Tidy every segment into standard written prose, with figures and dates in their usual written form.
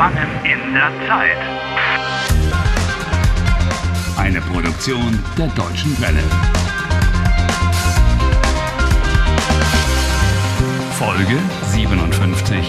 Gefangen in der Zeit. Eine Produktion der Deutschen Welle. Folge 57.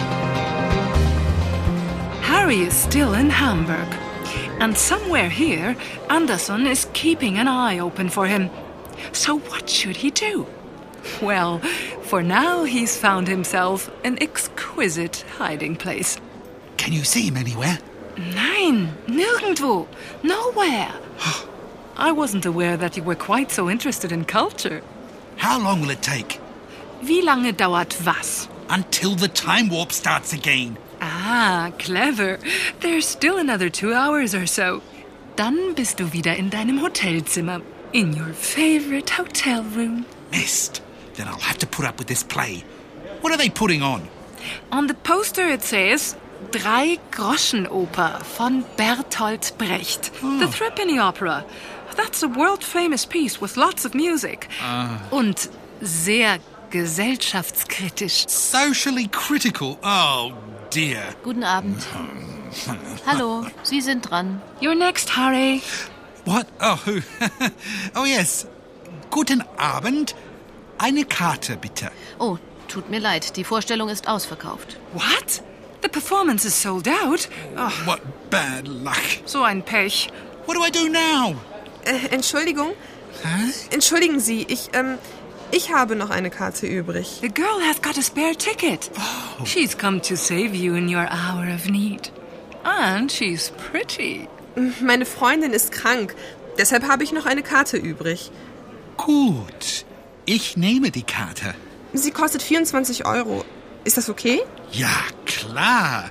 Harry is still in Hamburg. And somewhere here, Anderson is keeping an eye open for him. So what should he do? Well, for now he's found himself an exquisite hiding place. Can you see him anywhere? Nein, nirgendwo. Nowhere. I wasn't aware that you were quite so interested in culture. How long will it take? Wie lange dauert was? Until the time warp starts again. Ah, clever. There's still another 2 hours or so. Dann bist du wieder in deinem Hotelzimmer. In your favorite hotel room. Missed. Then I'll have to put up with this play. What are they putting on? On the poster it says Drei-Groschen-Oper von Bertolt Brecht. The Threepenny Opera. That's a world-famous piece with lots of music. Und sehr gesellschaftskritisch. Socially critical? Oh, dear. Guten Abend. Hallo, Sie sind dran. You're next, Harry. What? Oh, who? Oh, yes. Guten Abend. Eine Karte, bitte. Oh, tut mir leid, die Vorstellung ist ausverkauft. What? The performance is sold out? Oh, What bad luck. so ein Pech. What do I do now? Entschuldigung? Entschuldigen Sie, ich habe noch eine Karte übrig. The girl has got a spare ticket. She's come to save you in your hour of need. And she's pretty. Meine Freundin ist krank, deshalb habe ich noch eine Karte übrig. Gut. Ich nehme die Karte. Sie kostet 24 €. Ist das okay? Ja, klar.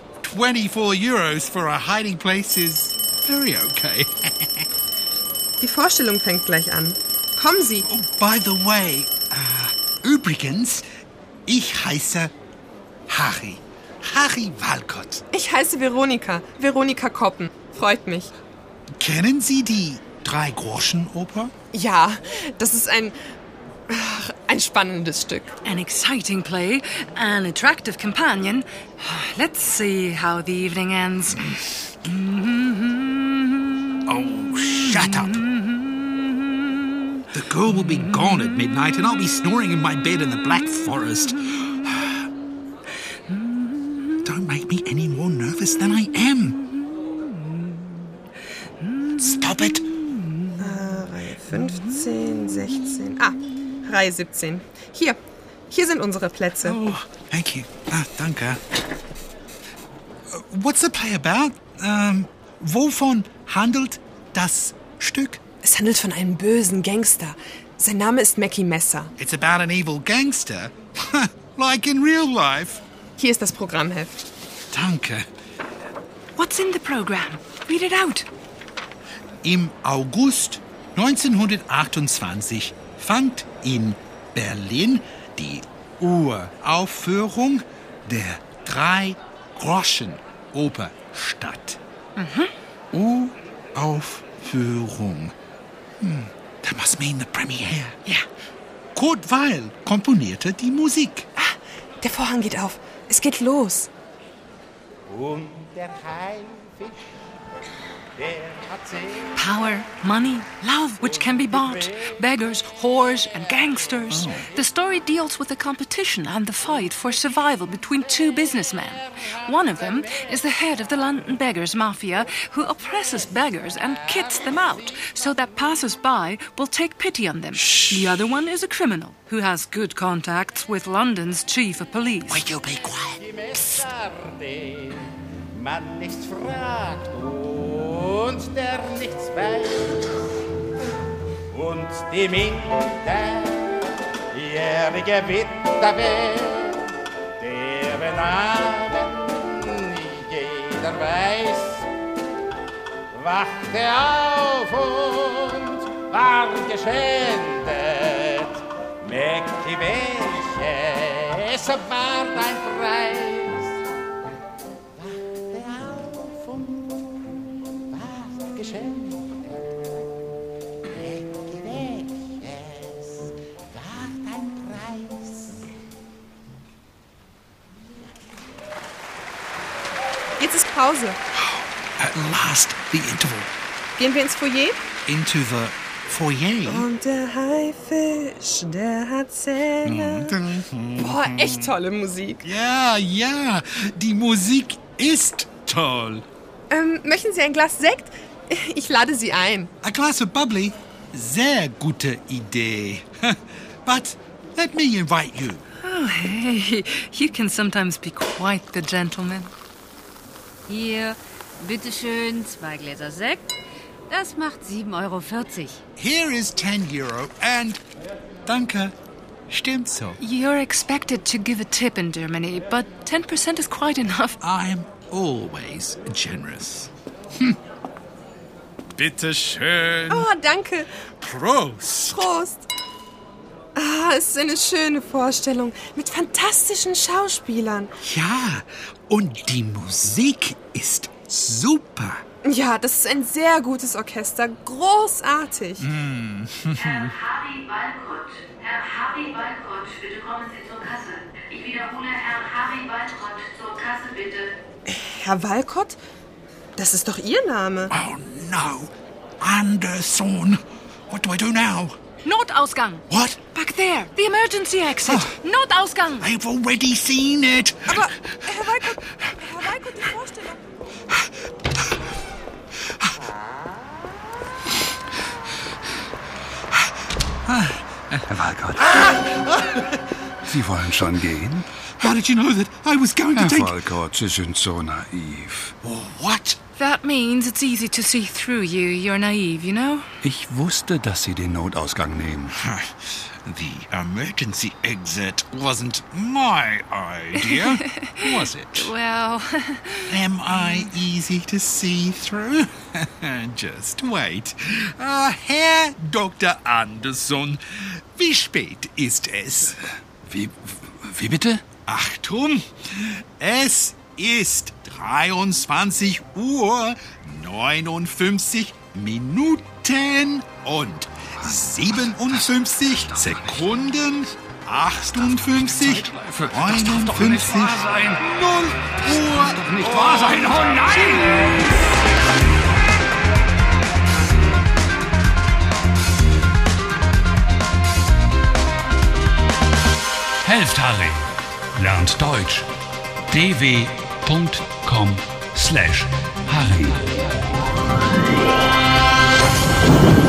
24 Euros for a hiding place is very okay. Die Vorstellung fängt gleich an. Kommen Sie. Oh, by the way, übrigens, ich heiße Harry. Harry Walcott. Ich heiße Veronika. Veronika Koppen. Freut mich. Kennen Sie die Drei-Groschen-Oper? Ja, das ist ein spannendes Stück. An exciting play, an attractive companion. Let's see how the evening ends. Oh, shut up. The girl will be gone at midnight and I'll be snoring in my bed in the Black Forest. Don't make me any more nervous than I am. Stop it. Reihe 15, 16. Reihe 17. Hier sind unsere Plätze. Oh, thank you. Danke. What's the play about? Wovon handelt das Stück? Es handelt von einem bösen Gangster. Sein Name ist Mackie Messer. It's about an evil gangster. Like in real life. Hier ist das Programmheft. Danke. What's in the program? Read it out. Im August 1928 fand in Berlin die Uraufführung der Drei-Groschen-Oper statt. Uraufführung. That must mean the premiere. Ja. Kurt Weill komponierte die Musik. Der Vorhang geht auf. Es geht los. Und der Haifisch, der hat sich Power, money, love, which can be bought, beggars, whores, and gangsters. The story deals with the competition and the fight for survival between two businessmen. One of them is the head of the London Beggars Mafia, who oppresses beggars and kits them out so that passers-by will take pity on them. The other one is a criminal who has good contacts with London's chief of police. Will you be quiet? die Messer, den man nichts fragt und der nichts weiß. Und die minderjährige Witwe, deren Namen jeder weiß, wachte auf und war geschändet. Mägdi, welches war dein Preis? Wachte auf und war geschändet. Mägdi, welches war dein Preis? Jetzt ist Pause. At last, the interval. Gehen wir ins Foyer? Into the foyer. Und der Haifisch, der hat Zähne. Boah, echt tolle Musik. Ja, die Musik ist toll. Möchten Sie ein Glas Sekt? Ich lade Sie ein. A glass of bubbly? Sehr gute Idee. But let me invite you. Oh, hey, you can sometimes be quite the gentleman. Hier, bitteschön, 2 Gläser Sekt. Das macht 7,40 Euro. Here is €10 and... Danke. Stimmt so. You're expected to give a tip in Germany, but 10% is quite enough. I'm always generous. Bitte schön. Oh, danke. Prost. Prost. Es ist eine schöne Vorstellung mit fantastischen Schauspielern. Ja, und die Musik ist super. Ja, das ist ein sehr gutes Orchester. Großartig. Herr Harry Walcott, bitte kommen Sie zur Kasse. Ich wiederhole, Herr Harry Walcott, zur Kasse, bitte. Herr Walcott? Das ist doch Ihr Name. Oh no, Anderson. What do I do now? Notausgang. What? Back there. The emergency exit. Notausgang. I've already seen it. Aber Herr Walcott, die Vorstellung. Herr Walcott. Sie wollen schon gehen? How did you know that I was going to Herr take... Walcott, Sie sind so naiv. What? That means it's easy to see through you. You're naive, you know? Ich wusste, dass Sie den Notausgang nehmen. The emergency exit wasn't my idea, was it? Well, Am I easy to see through? Just wait. Herr Dr. Anderson, wie spät ist es? Wie bitte? Achtung, es ist 23 Uhr 59 Minuten und 57 Sekunden, 58, 59, 0 Uhr. Das darf nicht wahr sein! Oh nein! Helft Harry. Lernt Deutsch. dw.com/Harry